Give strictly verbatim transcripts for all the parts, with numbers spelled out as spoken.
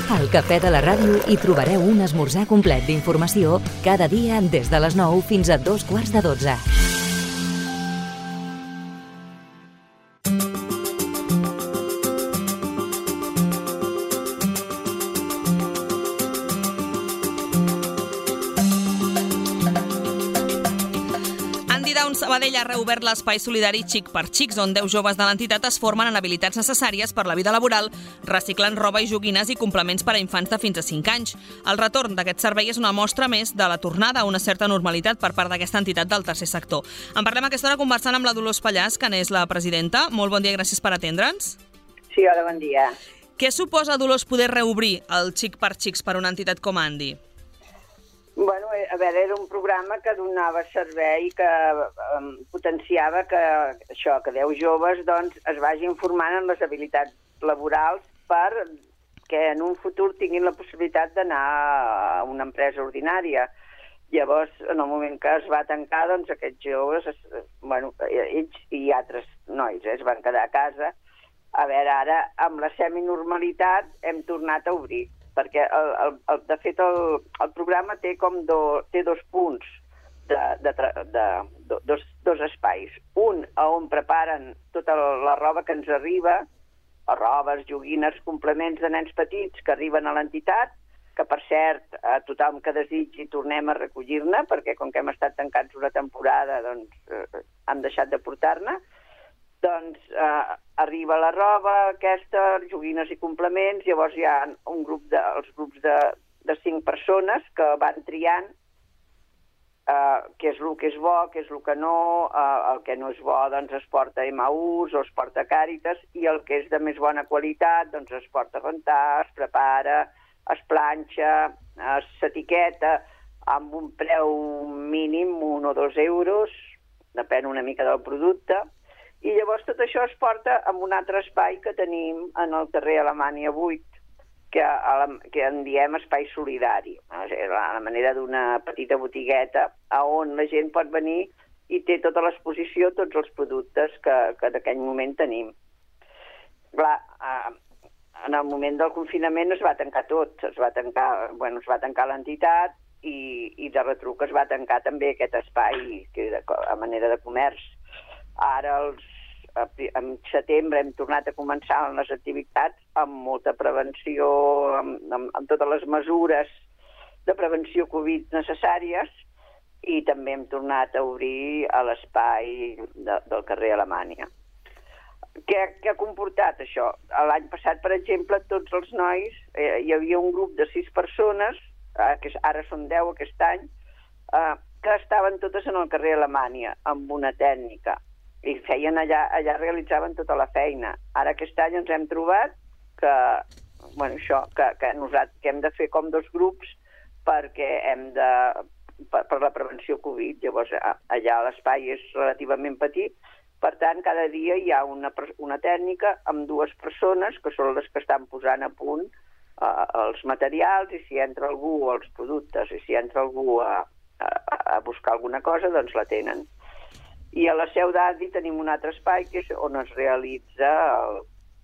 Al Cafè de la Ràdio hi trobareu un esmorzar complet d'informació cada dia des de les nou fins a dos quarts de dotze. Sabadell ha reobert l'espai solidari Xic per Xics, on deu joves de l'entitat es formen en habilitats necessàries per la vida laboral, reciclant roba i joguines i complements per a infants de fins a cinc anys. El retorn d'aquest servei és una mostra més de la tornada a una certa normalitat per part d'aquesta entitat del tercer sector. En parlem a aquesta hora conversant amb la Dolors Pallàs, que n'és la presidenta. Molt bon dia i gràcies per atendre'ns. Sí, hola, bon dia. Què suposa, Dolors, poder reobrir el Xic per Xics per una entitat com Andi? Bueno, a veure, era un programa que donava servei, que um, potenciava que això, que deu joves doncs, es vagin formant en les habilitats laborals per que en un futur tinguin la possibilitat d'anar a una empresa ordinària. Llavors, en el moment que es va tancar, doncs aquests joves, es, bueno, ells i altres nois eh, es van quedar a casa. A veure, ara, amb la seminormalitat hem tornat a obrir, perquè el, el, el, de fet el, el programa té com do, té dos punts, de, de, de, de, dos, dos espais. Un on preparen tota la roba que ens arriba, robes, joguines, complements de nens petits que arriben a l'entitat, que per cert, a tothom que desitgi tornem a recollir-ne, perquè com que hem estat tancats una temporada, doncs eh, han deixat de portar-ne. Doncs eh, arriba la roba aquesta, joguines i complements, llavors hi ha un grup de, els grups de, de cinc persones que van triant eh, què és el que és bo, què és el que no, eh, el que no és bo doncs es porta a Emaús o es porta a Càritas, i el que és de més bona qualitat doncs es porta a rentar, es prepara, es planxa, s'etiqueta amb un preu mínim, un o dos euros, depèn una mica del producte. I llavors tot això es porta en un altre espai que tenim en el carrer Alemanya vuit, que, a la, que en diem espai solidari, a la manera d'una petita botigueta on la gent pot venir i té tota l'exposició, tots els productes que, que en aquell moment tenim. Clar, en el moment del confinament es va tancar tot, es va tancar, bueno, es va tancar l'entitat i, i de retruc es va tancar també aquest espai que de, a manera de comerç. Ara, els, en setembre, hem tornat a començar amb les activitats amb molta prevenció, amb, amb, amb totes les mesures de prevenció Covid necessàries, i també hem tornat a obrir a l'espai de, del carrer Alemanya. Què, què ha comportat això? L'any passat, per exemple, tots els nois, eh, hi havia un grup de sis persones, eh, que ara són deu aquest any, eh, que estaven totes en el carrer Alemanya, amb una tècnica, i feien allà, allà realitzaven tota la feina. Ara aquest any ens hem trobat que, bueno, això, que, que nosaltres que hem de fer com dos grups perquè hem de, per, per la prevenció Covid. Llavors, allà l'espai és relativament petit, per tant, cada dia hi ha una, una tècnica amb dues persones, que són les que estan posant a punt eh, els materials, i si entra algú, els productes, i si entra algú a, a, a buscar alguna cosa, doncs la tenen. I a la Seu d'Andi tenim un altre espai que és on es realitza el,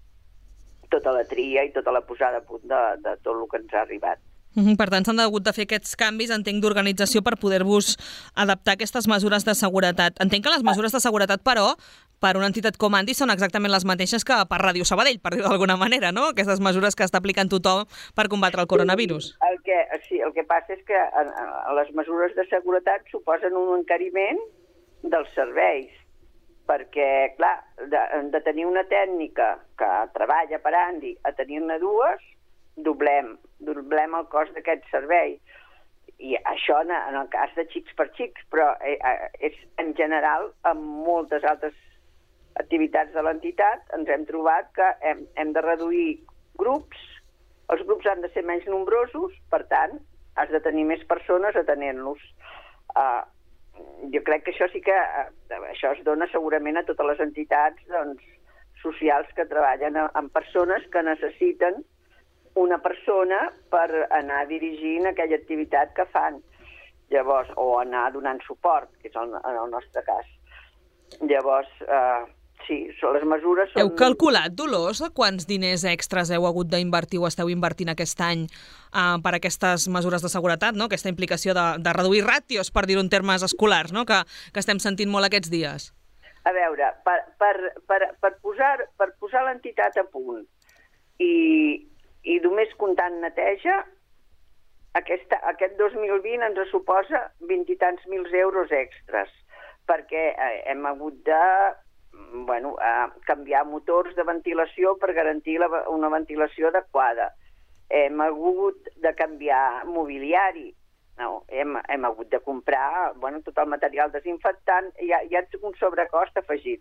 tota la tria i tota la posada a punt de, de tot el que ens ha arribat. Per tant, s'han hagut de fer aquests canvis, entenc, d'organització per poder-vos adaptar a aquestes mesures de seguretat. Entenc que les mesures de seguretat, però, per una entitat com Andi són exactament les mateixes que per Ràdio Sabadell, per dir-ho d'alguna manera, no? Aquestes mesures que està aplicant tothom per combatre el coronavirus. El que, sí, el que passa és que les mesures de seguretat suposen un encariment dels serveis, perquè, clar, de, de tenir una tècnica que treballa per Andi a tenir-ne dues, doblem, doblem el cost d'aquest servei. I això en, en el cas de Xics per Xics, però eh, és en general amb moltes altres activitats de l'entitat ens hem trobat que hem, hem de reduir grups, els grups han de ser menys nombrosos, per tant, has de tenir més persones atenent-los. Uh, jo crec que això sí que uh, això es dona segurament a totes les entitats doncs, socials que treballen amb persones que necessiten una persona per anar dirigint aquella activitat que fan. Llavors, o anar donant suport, que és el, en el nostre cas. Llavors, eh, sí, les mesures són... Heu calculat, Dolors, quants diners extras heu hagut d'invertir o esteu invertint aquest any uh, per aquestes mesures de seguretat, no? Aquesta implicació de, de reduir ràtios, per dir-ho en termes escolars, no? que, que estem sentint molt aquests dies? A veure, per, per, per, per posar, per posar l'entitat a punt i, i només comptant neteja, aquesta, aquest dos mil vint ens suposa vint i tants mil euros extras, perquè eh, hem hagut de bueno, eh, canviar motors de ventilació per garantir la, una ventilació adequada. Hem hagut de canviar mobiliari, no? hem, hem hagut de comprar bueno, tot el material desinfectant, hi ha, hi ha un sobrecost afegit,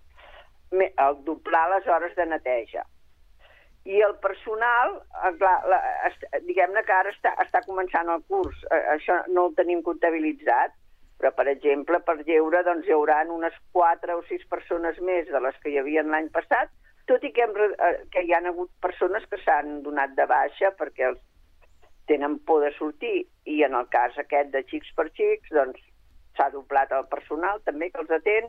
el doblar les hores de neteja. I el personal, clar, la, diguem-ne que ara està, està començant el curs, això no el tenim comptabilitzat, però, per exemple, per lleure doncs, hi haurà unes quatre o sis persones més de les que hi havia l'any passat, tot i que, hem, que hi ha hagut persones que s'han donat de baixa perquè els tenen por de sortir, i en el cas aquest de xics per xics, doncs s'ha doblat el personal també que els atén.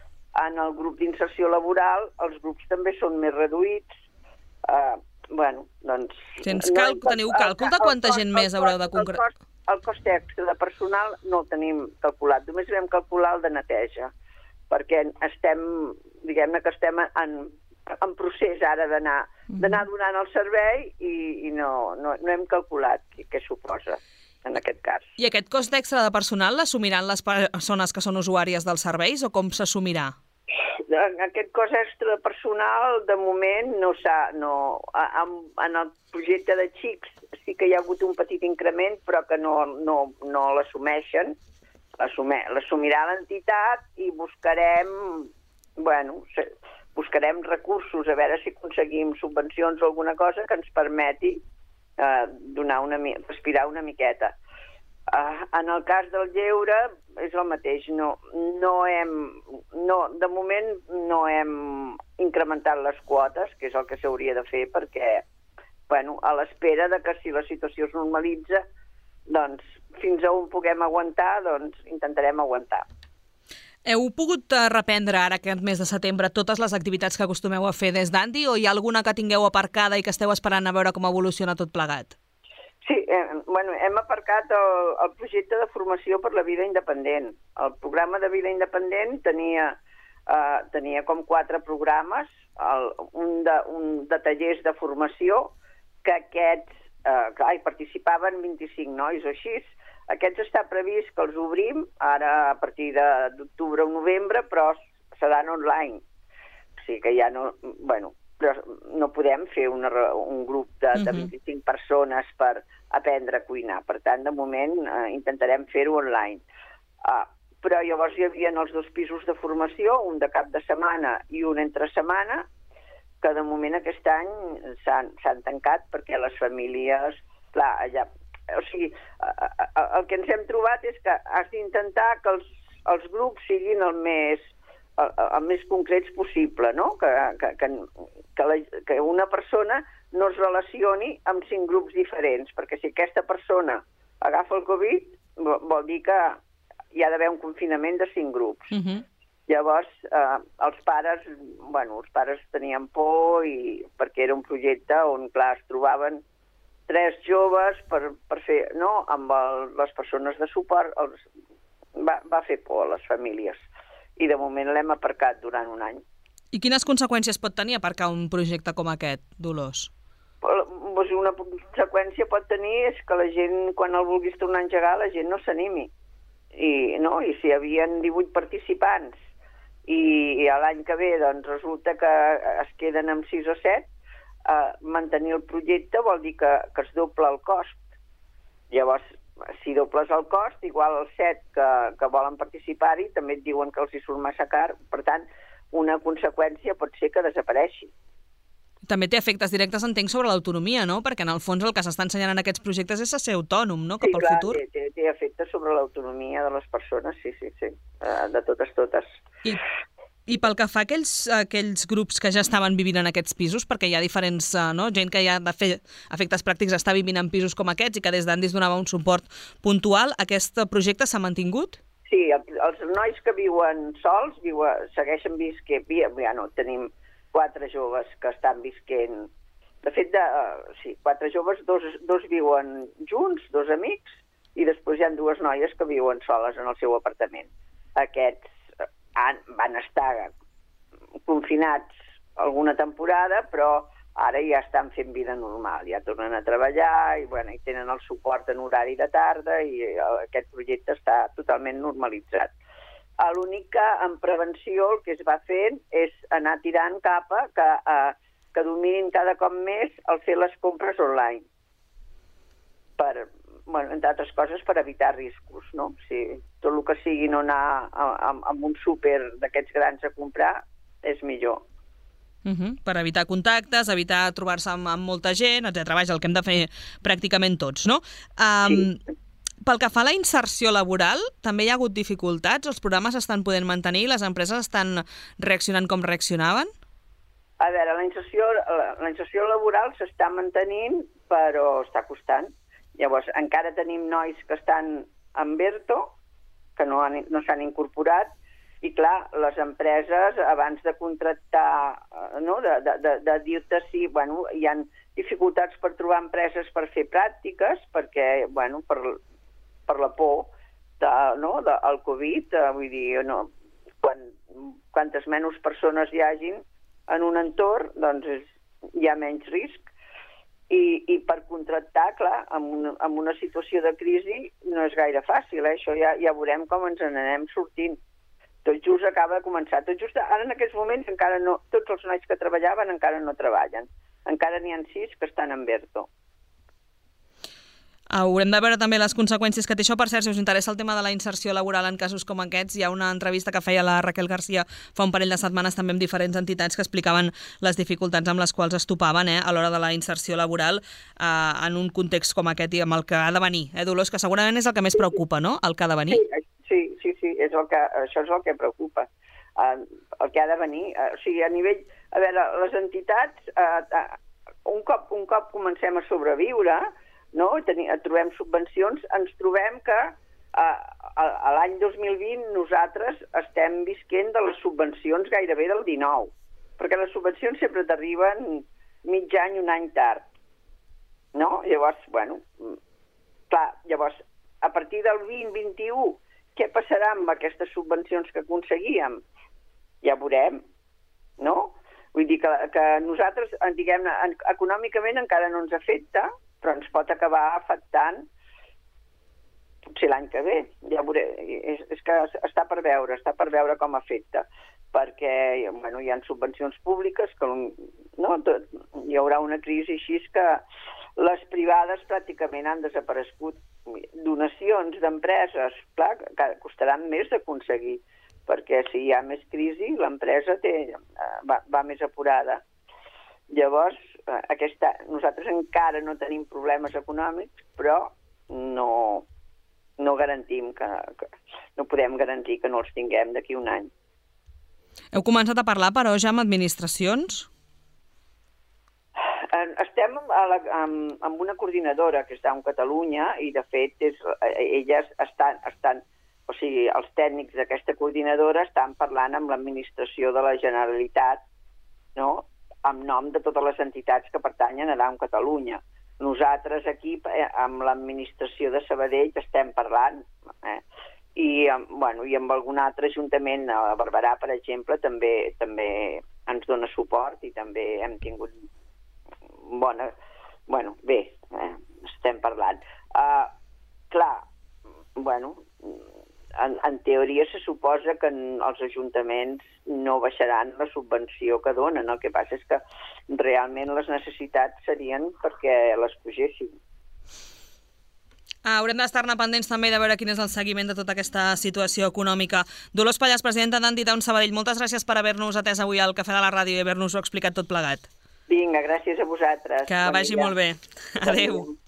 En el grup d'inserció laboral els grups també són més reduïts. Uh, bueno, doncs... Tens cal... no, teniu càlcul de quanta el, el, gent més haureu de concretar? El, el cost extra de personal no el tenim calculat, només vam calcular el de neteja, perquè estem, diguem-ne que estem en, en procés ara d'anar d'anar donant el servei i, i no, no, no hem calculat què, què suposa en aquest cas. I aquest cost extra de personal l'assumiran les persones que són usuàries dels serveis o com s'assumirà? Aquest cost extra de personal, de moment, no s'ha... No, en, en el projecte de xics sí que hi ha hagut un petit increment, però que no, no, no l'assumeixen. L'assumirà l'entitat i buscarem, bueno, buscarem recursos, a veure si aconseguim subvencions o alguna cosa que ens permeti eh, donar una, respirar una miqueta. Uh, en el cas del lleure és el mateix, no, no hem, no, de moment no hem incrementat les quotes, que és el que s'hauria de fer, perquè bueno, a l'espera de que si la situació es normalitza, doncs fins a on puguem aguantar, doncs intentarem aguantar. Heu pogut reprendre ara aquest mes de setembre totes les activitats que acostumeu a fer des d'Andi o hi ha alguna que tingueu aparcada i que esteu esperant a veure com evoluciona tot plegat? Sí, eh, bueno, hem aparcat el, el projecte de formació per la vida independent. El programa de vida independent tenia, eh, tenia com quatre programes, el, un, de, un de tallers de formació, que aquests, eh, clar, hi participaven vint-i-cinc nois o així. Aquests està previst que els obrim ara a partir d'octubre o novembre, però seran online. O sigui que ja no... Bueno, però no podem fer una, un grup de, de vint-i-cinc persones per aprendre a cuinar. Per tant, de moment, eh, intentarem fer-ho online. Uh, però llavors hi havia els dos pisos de formació, un de cap de setmana i un entre setmana, que de moment aquest any s'han tancat perquè les famílies... Clar, allà... O sigui, el que ens hem trobat és que has d'intentar que els, els grups siguin el més... El, el més concrets possible, no? Que, que, que, que, la, que una persona no es relacioni amb cinc grups diferents, perquè si aquesta persona agafa el Covid, vol dir que hi ha d'haver un confinament de cinc grups. Uh-huh. Llavors, eh, els pares, bueno, els pares tenien por i, perquè era un projecte on, clar, es trobaven tres joves per, per fer, no?, amb el, les persones de suport, els, va, va fer por a les famílies. I de moment l'hem aparcat durant un any. I quines conseqüències pot tenir aparcar un projecte com aquest, Dolors? Una conseqüència pot tenir és que la gent, quan el vulguis tornar a engegar, la gent no s'animi. I, no? I si hi havia divuit participants i, i l'any que ve doncs, resulta que es queden amb sis o set, eh, mantenir el projecte vol dir que, que es dobla el cost. Llavors, si dobles el cost, igual els set que, que volen participar-hi també et diuen que els hi surt massa car. Per tant, una conseqüència pot ser que desapareixi. També té efectes directes, entenc, sobre l'autonomia, no? Perquè, en el fons, el que s'està ensenyant en aquests projectes és a ser autònom, no?, cap sí, al clar, futur. Sí, té, té efectes sobre l'autonomia de les persones, sí, sí, sí, de totes, totes. I... I pel que fa a aquells, aquells grups que ja estaven vivint en aquests pisos, perquè hi ha diferents, no, gent que ja de fer efectes pràctics està vivint en pisos com aquests i que des d'Andi es donava un suport puntual, aquest projecte s'ha mantingut? Sí, sí, els nois que viuen sols viuen, segueixen visquent, ja no, tenim quatre joves que estan visquent. De fet, de, sí, quatre joves, dos, dos viuen junts, dos amics, i després hi ha dues noies que viuen soles en el seu apartament. Aquests han, van estar confinats alguna temporada, però ara ja estan fent vida normal, ja tornen a treballar i, bueno, i tenen el suport en horari de tarda i aquest projecte està totalment normalitzat. L'únic que en prevenció el que es va fent és anar tirant cap a que, a, que dominin cada cop més el fer les compres online. Per, bueno, entre altres coses, per evitar riscos, no? Si tot el que sigui no anar a, a, a un súper d'aquests grans a comprar és millor. Uh-huh. Per evitar contactes, evitar trobar-se amb, amb molta gent, etcètera. Vaja, el que hem de fer pràcticament tots, no? Um, sí. Pel que fa a la inserció laboral, també hi ha hagut dificultats? Els programes estan podent mantenir? Les empreses estan reaccionant com reaccionaven? A veure, la inserció, la, la inserció laboral s'està mantenint, però està costant. Llavors, encara tenim nois que estan en ERTO, que no, han, no s'han incorporat, i clar, les empreses, abans de contractar, no, de, de, de, de dir-te si, bueno, hi ha dificultats per trobar empreses per fer pràctiques, perquè, bueno, per, per la por de, no, del Covid, vull dir, no, quan, quantes menys persones hi hagin en un entorn, doncs és, hi ha menys risc. I, i per contractar, clar, en una, en una situació de crisi no és gaire fàcil, eh? Això ja, ja veurem com ens n'anem sortint. Tot just acaba de començar. Tot just ara en aquests moments encara no, tots els nois que treballaven encara no treballen. Encara n'hi ha sis que estan en ERTO. Haurem de veure també les conseqüències que té això. Per cert, si us interessa el tema de la inserció laboral en casos com aquests, hi ha una entrevista que feia la Raquel García fa un parell de setmanes també amb diferents entitats que explicaven les dificultats amb les quals es topaven eh, a l'hora de la inserció laboral eh, en un context com aquest i amb el que ha de venir. Eh, Dolors, que segurament és el que més preocupa, no?, el que ha de venir. Sí, sí, sí, sí és el que, això és el que preocupa. Uh, el que ha de venir, uh, o sigui, a nivell... A veure, les entitats, uh, uh, un, cop, un cop comencem a sobreviure, no? Tenim, trobem subvencions, ens trobem que uh, a, a l'any dos mil vint nosaltres estem visquent de les subvencions gairebé del dinou, perquè les subvencions sempre t'arriben mig any, un any tard, no? Llavors, bueno, clar, llavors, a partir del vint vint-i-u, què passarà amb aquestes subvencions que aconseguíem? Ja veurem, no? Vull dir que, que nosaltres, diguem-ne, econòmicament encara no ens afecta, però ens pot acabar afectant potser l'any que ve. Ja veuré, és, és que està per veure, està per veure com afecta, perquè bueno, hi ha subvencions públiques, que no, tot, hi haurà una crisi així que les privades pràcticament han desaparegut. Donacions d'empreses, clar, que costaran més d'aconseguir, perquè si hi ha més crisi, l'empresa té, va, va més apurada. Llavors, aquesta, nosaltres encara no tenim problemes econòmics, però no, no garantim que, que no podem garantir que no els tinguem d'aquí un any. Heu començat a parlar, però, ja amb administracions? Estem a la, amb, amb una coordinadora que està a Catalunya i, de fet, és, elles estan, estan, o sigui, els tècnics d'aquesta coordinadora estan parlant amb l'administració de la Generalitat, no?, en nom de totes les entitats que pertanyen a Catalunya. Nosaltres aquí, amb l'administració de Sabadell, estem parlant, eh? I, bueno, i amb algun altre ajuntament, a Barberà, per exemple, també, també ens dona suport i també hem tingut bona... Bueno, bé, eh, estem parlant. Uh, clar, bueno, en, en teoria se suposa que els ajuntaments no baixaran la subvenció que donen. El que passa és que realment les necessitats serien perquè les pugessin. Ah, haurem d'estar-ne pendents també de veure quin és el seguiment de tota aquesta situació econòmica. Dolors Pallàs, presidenta d'Anti-Down Sabadell, moltes gràcies per haver-nos atès avui al Cafè de la Ràdio i haver-nos-ho explicat tot plegat. Vinga, gràcies a vosaltres. Que vagi molt bé. Adéu.